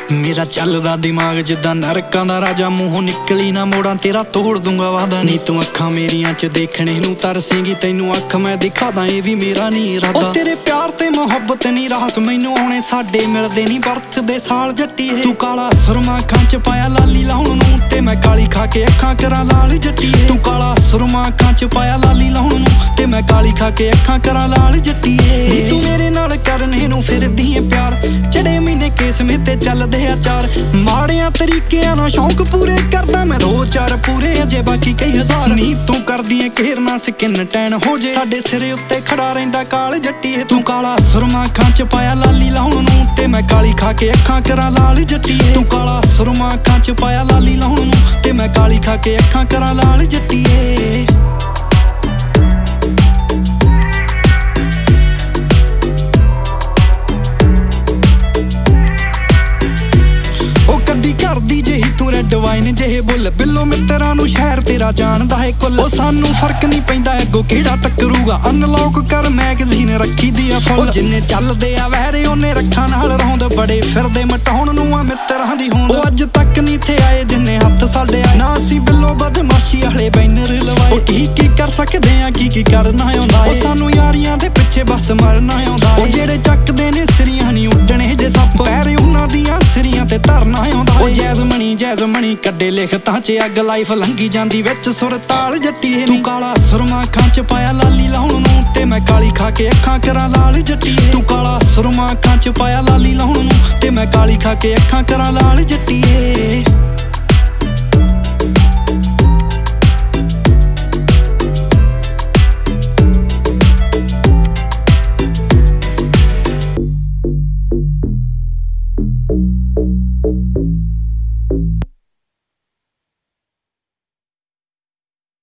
ਮੇਰਾ ਚੱਲਦਾ ਦਿਮਾਗ ਜਿੱਦਾਂ ਨਰਕਾਂ ਦਾ ਰਾਜਾ, ਮੂੰਹੋਂ ਨਿਕਲੀ ਨਾ ਮੋੜਾਂ ਤੇਰਾ ਤੋੜ ਦੂੰਗਾ ਵਾਦਾ। ਨੀ ਤੂੰ ਅੱਖਾਂ ਮੇਰੀਆਂ ਚ ਦੇਖਣੇ ਨੂੰ ਤਰਸੇਂਗੀ, ਤੈਨੂੰ ਅੱਖ ਮੈਂ ਦਿਖਾਦਾ ਇਹ ਵੀ ਮੇਰਾ ਨੀ ਇਰਾਦਾ। ਉਹ ਤੇਰੇ ਪਿਆਰ ਤੇ ਮੁਹੱਬਤ ਨੀ ਰਾਸ ਮੈਨੂੰ ਆਉਣੇ, ਸਾਡੇ ਮਿਲਦੇ ਨੀ ਬਰਥ ਦੇ ਸਾਲ ਜੱਟੀਏ। ਤੂੰ ਕਾਲਾ ਸੁਰਮਾ ਅੱਖਾਂ ਚ ਪਾਇਆ ਲਾਲੀ ਲਾਉਣ ਨੂੰ, ਤੇ ਮੈਂ ਕਾਲੀ ਖਾ ਕੇ ਅੱਖਾਂ ਕਰਾਂ ਲਾਲ ਜੱਟੀਏ। ਤੂੰ ਕਾਲਾ ਸੁਰਮਾ ਅੱਖਾਂ ਚ ਪਾਇਆ ਲਾਲੀ ਲਾਉਣ ਨੂੰ, ਤੇ ਮੈਂ ਕਾਲੀ ਖਾ ਕੇ ਅੱਖਾਂ ਕਰਾਂ ਲਾਲ ਜੱਟੀਏ। ਨੀ ਤੂੰ ਮੇਰੇ ਨਾਲ ਕਰਨੇ ਨੂੰ ਫਿਰਦੀ ਏ ਪਿਆਰ, ਚੜੇ ਮਹੀਨੇ ਕੇਸ ਮੇ ਤੇ ਚੱਲਦੇ ਆ ਚਾਰ। ਮਾੜਿਆਂ ਤਰੀਕਿਆਂ ਨਾਲ ਸ਼ੌਂਕ ਪੂਰੇ ਕਰਦਾ ਮੈਂ, 2-4 ਪੂਰੇ ਅਜੇ ਬਾਕੀ ਕਈ ਹਜ਼ਾਰ। ਨੀ ਤੂੰ ਕਰਦੀ ਏ ਘੇਰਨਾ ਸਕਿਨ ਟੈਨ ਹੋ ਜੇ, ਸਾਡੇ ਸਿਰੇ ਉੱਤੇ ਖੜਾ ਰਹਿੰਦਾ ਕਾਲ ਜੱਟੀਏ। ਤੂੰ ਕਾਲਾ ਸੁਰਮਾ ਅੱਖਾਂ ਚ ਪਾਇਆ ਲਾਲੀ ਲਾਉਣ ਨੂੰ, ਤੇ ਮੈਂ ਕਾਲੀ ਖਾ ਕੇ ਅੱਖਾਂ ਕਰਾਂ ਲਾਲ ਜੱਟੀਏ। ਤੂੰ ਕਾਲਾ ਸੁਰਮਾ ਅੱਖਾਂ ਚ ਪਾਇਆ ਲਾਲੀ ਲਾਉਣ ਨੂੰ, ਤੇ ਮੈਂ ਕਾਲੀ ਖਾ ਕੇ ਅੱਖਾਂ ਕਰਾਂ ਲਾਲ ਜੱਟੀਏ। ਕਰਦੀ ਜਿਹੀ ਤੂੰ ਰੈੱਡ ਵਾਈਨ ਜਿਹੇ ਬੁੱਲ ਬਿੱਲੋ, ਮਿੱਤਰਾਂ ਨੂੰ ਸ਼ਹਿਰ ਤੇਰਾ ਜਾਣਦਾ ਹੈ ਕੁੱਲ। ਉਹ ਸਾਨੂੰ ਫਰਕ ਨਹੀਂ ਪੈਂਦਾ ਅੱਗੋਂ ਕਿਹੜਾ ਟੱਕਰੂਗਾ, ਅਨਲੌਕ ਕਰ ਮੈਗਜ਼ੀਨ ਰੱਖੀ ਦੀ ਆ ਫੁੱਲ। ਜਿੰਨੇ ਚੱਲਦੇ ਆ ਵਹਿਰੇ ਉਹਨੇ ਰੱਖਾਂ ਨਾਲ ਰੌਂਦ, ਬੜੇ ਫਿਰਦੇ ਮਟਾਉਣ ਨੂੰ ਆ ਮਿੱਤਰਾਂ ਦੀ ਹੋਂਦ। ਉਹ ਅੱਜ ਤੱਕ ਨਹੀਂ ਥੇ ਆਏ ਜਿੰਨੇ ਹੱਥ ਸਾਡੇ ਆਏ, ਨਾ ਅਸੀਂ ਬਿੱਲੋ ਬਦਮਾਸ਼ੀ ਵਾਲੇ ਬੈਨਰ ਲਵਾਏ। ਉਹ ਕੀ ਕਰ ਸਕਦੇ ਆ ਕੀ ਕਰਨਾ ਆਉਂਦਾ, ਉਹ ਸਾਨੂੰ ਯਾਰੀਆਂ ਦੇ ਪਿੱਛੇ ਬਸ ਮਰਨਾ ਆਉਂਦਾ। ਉਹ ਜਿਹੜੇ ਚੱਕਦੇ ਨੇ ਸਿਰੀਆਂ ਨਹੀਂ ਉੱਡਣੇ ਜੇ ਸੱਪ, ਪੈਰੇ ਉਹਨਾਂ ਦੀਆਂ ਸਿਰੀਆਂ ਤੇ ਧਰਨਾ ਆਉਂਦਾ। ਉਹ ਜੈਜ਼ ਮਣੀ ਕੱਢੇ ਲਿਖਤਾਂ ਚ ਅੱਗ, ਲਾਈਫ ਲੰਘੀ ਜਾਂਦੀ ਵਿੱਚ ਸੁਰ ਤਾਲ ਜੱਟੀਏ। ਤੂੰ ਕਾਲਾ ਸੁਰਮਾ ਅੱਖਾਂ ਚ ਪਾਇਆ ਲਾਲੀ ਲਾਉਣ ਨੂੰ, ਤੇ ਮੈਂ ਕਾਲੀ ਖਾ ਕੇ ਅੱਖਾਂ ਕਰਾਂ ਲਾਲ ਜੱਟੀਏ। ਤੂੰ ਕਾਲਾ ਸੁਰਮਾ ਅੱਖਾਂ ਚ ਪਾਇਆ ਲਾਲੀ ਲਾਉਣ ਨੂੰ, ਤੇ ਮੈਂ ਕਾਲੀ ਖਾ ਕੇ ਅੱਖਾਂ ਕਰਾਂ ਲਾਲ ਜੱਟੀਏ।